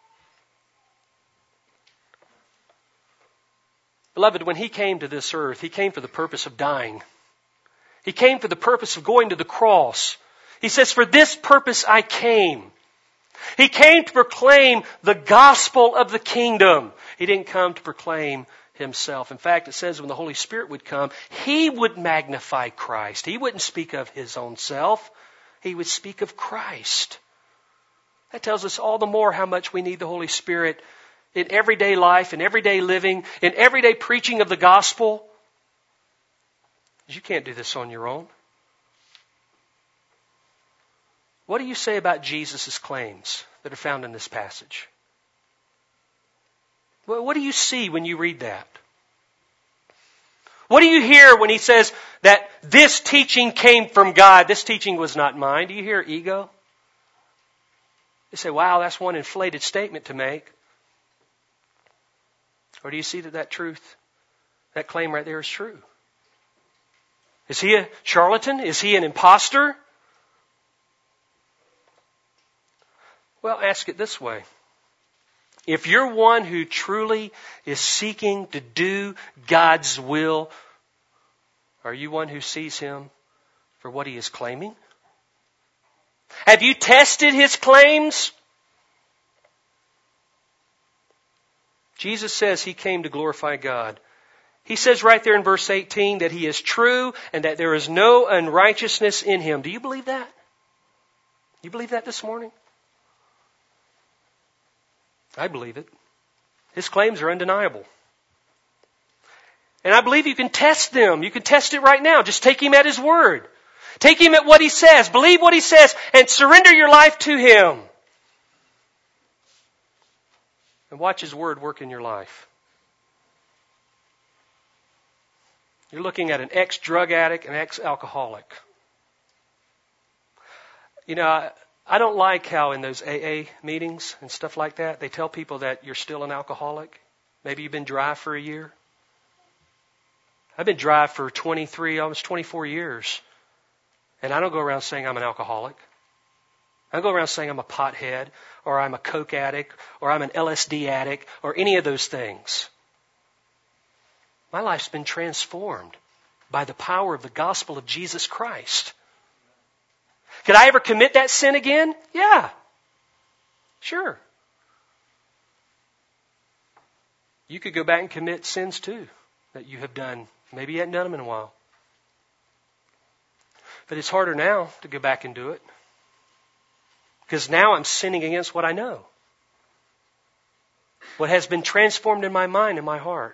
Speaker 1: Beloved, when he came to this earth, he came for the purpose of dying. He came for the purpose of going to the cross. He says, for this purpose I came. He came to proclaim the gospel of the kingdom. He didn't come to proclaim himself. In fact, it says when the Holy Spirit would come, he would magnify Christ. He wouldn't speak of his own self. He would speak of Christ. That tells us all the more how much we need the Holy Spirit in everyday life, in everyday living, in everyday preaching of the gospel. You can't do this on your own. What do you say about Jesus' claims that are found in this passage? What do you see when you read that? What do you hear when he says that this teaching came from God? This teaching was not mine. Do you hear ego? You say, wow, that's one inflated statement to make. Or do you see that that truth, that claim right there is true? Is he a charlatan? Is he an imposter? Well, ask it this way. If you're one who truly is seeking to do God's will, are you one who sees him for what he is claiming? Have you tested his claims? Jesus says he came to glorify God. He says right there in verse eighteen that he is true and that there is no unrighteousness in him. Do you believe that? You believe that this morning? I believe it. His claims are undeniable. And I believe you can test them. You can test it right now. Just take him at his word. Take him at what he says. Believe what he says and surrender your life to him. And watch his word work in your life. You're looking at an ex-drug addict, an ex-alcoholic. You know, I, I don't like how in those A A meetings and stuff like that, they tell people that you're still an alcoholic. Maybe you've been dry for a year. I've been dry for twenty-three, almost twenty-four years. And I don't go around saying I'm an alcoholic. I don't go around saying I'm a pothead, or I'm a coke addict, or I'm an L S D addict, or any of those things. My life's been transformed by the power of the gospel of Jesus Christ. Could I ever commit that sin again? Yeah. Sure. You could go back and commit sins too that you have done. Maybe you hadn't done them in a while. But it's harder now to go back and do it. Because now I'm sinning against what I know. What has been transformed in my mind and my heart.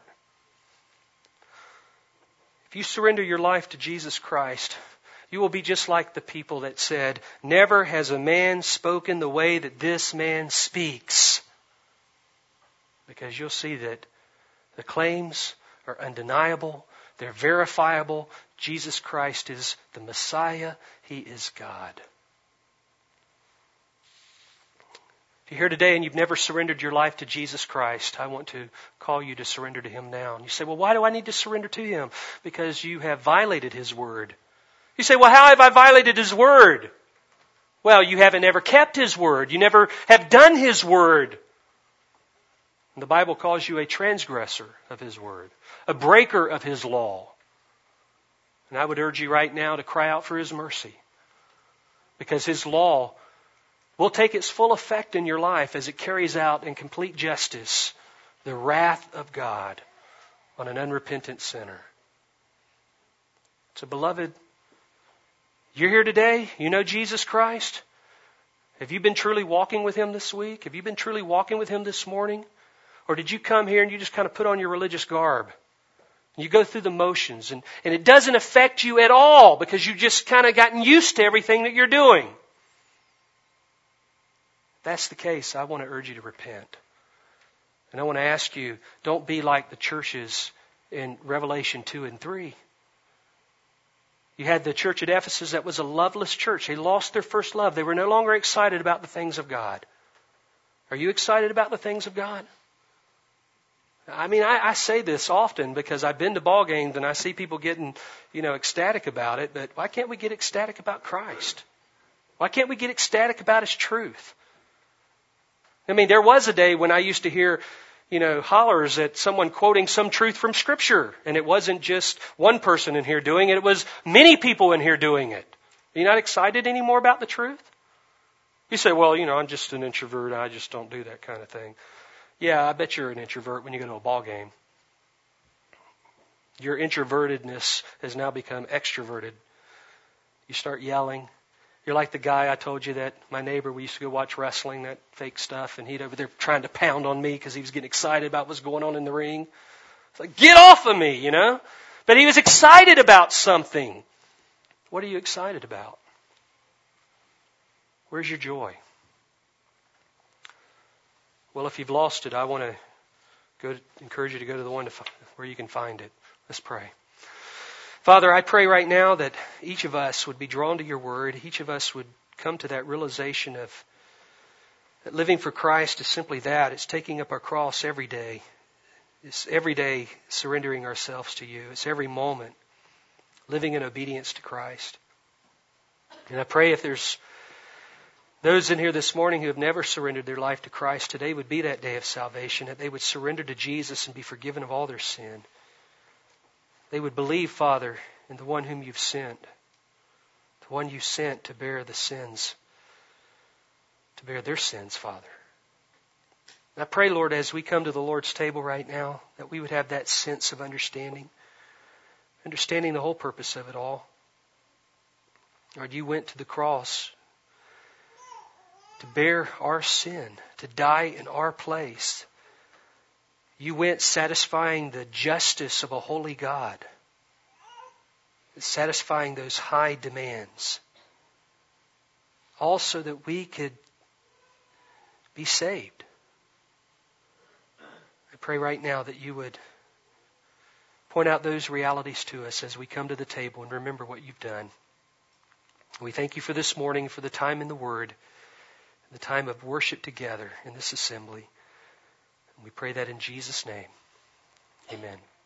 Speaker 1: If you surrender your life to Jesus Christ, you will be just like the people that said, never has a man spoken the way that this man speaks. Because you'll see that the claims are undeniable. They're verifiable. Jesus Christ is the Messiah. He is God. If you're here today and you've never surrendered your life to Jesus Christ, I want to call you to surrender to Him now. And you say, well, why do I need to surrender to Him? Because you have violated His word. You say, well, how have I violated His word? Well, you haven't ever kept His word. You never have done His word. And the Bible calls you a transgressor of His word, a breaker of His law. And I would urge you right now to cry out for His mercy. Because His law will take its full effect in your life as it carries out in complete justice the wrath of God on an unrepentant sinner. So, beloved, you're here today. You know Jesus Christ. Have you been truly walking with Him this week? Have you been truly walking with Him this morning? Or did you come here and you just kind of put on your religious garb? You go through the motions and, and it doesn't affect you at all because you've just kind of gotten used to everything that you're doing. If that's the case, I want to urge you to repent. And I want to ask you, don't be like the churches in Revelation two and three. You had the church at Ephesus that was a loveless church. They lost their first love. They were no longer excited about the things of God. Are you excited about the things of God? I mean, I, I say this often because I've been to ball games and I see people getting, you know, ecstatic about it. But why can't we get ecstatic about Christ? Why can't we get ecstatic about His truth? I mean, there was a day when I used to hear, you know, hollers at someone quoting some truth from Scripture. And it wasn't just one person in here doing it. It was many people in here doing it. Are you not excited anymore about the truth? You say, well, you know, I'm just an introvert. I just don't do that kind of thing. Yeah, I bet you're an introvert when you go to a ball game. Your introvertedness has now become extroverted. You start yelling. You're like the guy I told you that my neighbor, we used to go watch wrestling, that fake stuff, and he'd over there trying to pound on me because he was getting excited about what's going on in the ring. It's like, get off of me, you know? But he was excited about something. What are you excited about? Where's your joy? Well, if you've lost it, I want to go to, encourage you to go to the one to find, where you can find it. Let's pray. Father, I pray right now that each of us would be drawn to your word. Each of us would come to that realization of that living for Christ is simply that. It's taking up our cross every day. It's every day surrendering ourselves to you. It's every moment living in obedience to Christ. And I pray if there's those in here this morning who have never surrendered their life to Christ, today would be that day of salvation, that they would surrender to Jesus and be forgiven of all their sin. They would believe, Father, in the one whom you've sent, the one you sent to bear the sins, to bear their sins, Father. And I pray, Lord, as we come to the Lord's table right now, that we would have that sense of understanding, understanding the whole purpose of it all. Lord, you went to the cross to bear our sin, to die in our place. You went satisfying the justice of a holy God, satisfying those high demands, all so that we could be saved. I pray right now that you would point out those realities to us as we come to the table and remember what you've done. We thank you for this morning, for the time in the Word, the time of worship together in this assembly. And we pray that in Jesus' name. Amen.